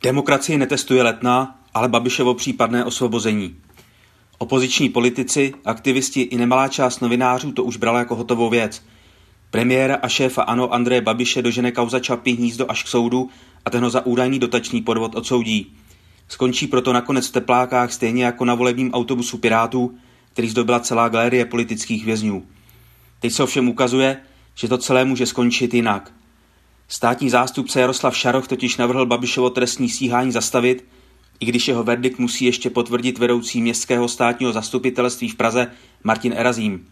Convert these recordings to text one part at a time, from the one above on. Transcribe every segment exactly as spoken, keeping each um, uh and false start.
Demokracii netestuje Letná, ale Babišovo případné osvobození. Opoziční politici, aktivisti i nemalá část novinářů to už brala jako hotovou věc. Premiéra a šéfa ANO Andreje Babiše dožene kauza Čapí hnízdo až k soudu a ten ho za údajný dotační podvod odsoudí. Skončí proto nakonec v teplákách stejně jako na volebním autobusu Pirátů, který zdobila celá galerie politických vězňů. Teď se ovšem ukazuje, že to celé může skončit jinak. Státní zástupce Jaroslav Šaroch totiž navrhl Babišovo trestní stíhání zastavit, i když jeho verdikt musí ještě potvrdit vedoucí městského státního zastupitelství v Praze Martin Erazím.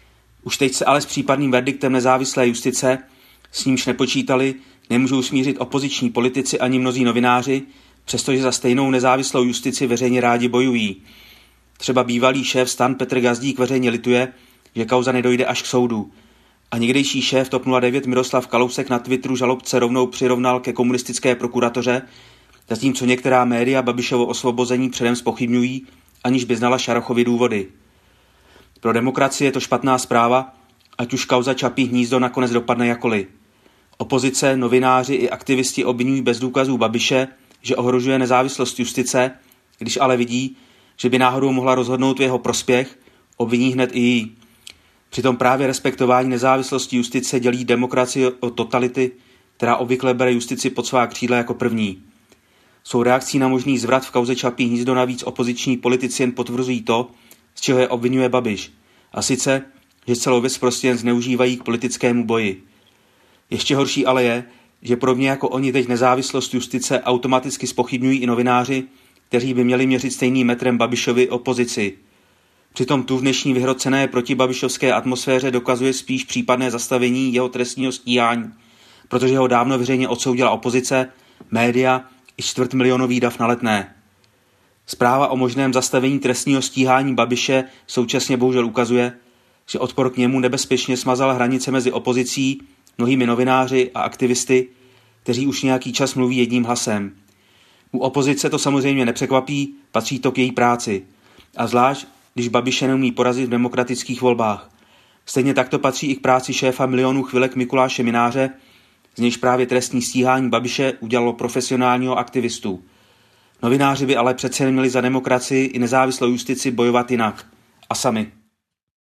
Už teď se ale s případným verdiktem nezávislé justice, s nímž nepočítali, nemůžou smířit opoziční politici ani mnozí novináři, přestože za stejnou nezávislou justici veřejně rádi bojují. Třeba bývalý šéf STAN Petr Gazdík veřejně lituje, že kauza nedojde až k soudu. A někdejší šéf TOP nula devět Miroslav Kalousek na Twitteru žalobce rovnou přirovnal ke komunistické prokuratoře, zatímco některá média Babišovo osvobození předem zpochybňují, aniž by znala Šarochovy důvody. Pro demokracii je to špatná zpráva, ať už kauza Čapí hnízdo nakonec dopadne jakoli. Opozice, novináři i aktivisti obvinují bez důkazů Babiše, že ohrožuje nezávislost justice, když ale vidí, že by náhodou mohla rozhodnout v jeho prospěch, obviní hned i jí. Přitom právě respektování nezávislosti justice dělí demokracii od totality, která obvykle bere justici pod svá křídla jako první. Svou reakcí na možný zvrat v kauze Čapí hnízdo navíc opoziční politici jen potvrzují to, z čeho je obvinuje Babiš. A sice, že celou věc prostě jen zneužívají k politickému boji. Ještě horší ale je, že podobně jako oni teď nezávislost justice automaticky zpochybňují i novináři, kteří by měli měřit stejným metrem Babišovi opozici. Přitom tu v dnešní vyhrocené protibabišovské atmosféře dokazuje spíš případné zastavení jeho trestního stíhání, protože ho dávno veřejně odsoudila opozice, média i čtvrtmilionový dav na Letné. Zpráva o možném zastavení trestního stíhání Babiše současně bohužel ukazuje, že odpor k němu nebezpečně smazal hranice mezi opozicí, mnohými novináři a aktivisty, kteří už nějaký čas mluví jedním hlasem. U opozice to samozřejmě nepřekvapí, patří to k její práci. A zvlášť, když Babiše neumí porazit v demokratických volbách. Stejně tak to patří i k práci šéfa milionů chvilek Mikuláše Mynáře, z nějž právě trestní stíhání Babiše udělalo profesionálního aktivistu. Novináři by ale přece neměli za demokracii i nezávislou justici bojovat jinak. A sami.